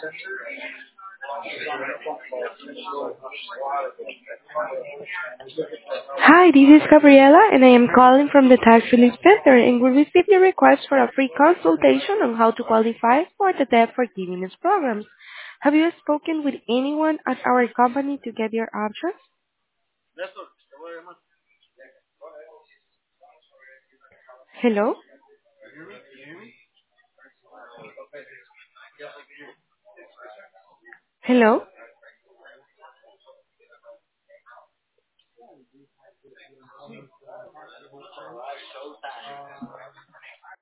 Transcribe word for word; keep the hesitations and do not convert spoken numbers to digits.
Hi, this is Gabriela, and I am calling from the Tax Relief Center, and we received a request for a free consultation on how to qualify for the debt forgiveness programs. Have you spoken with anyone at our company to get your options? Hello? Hello?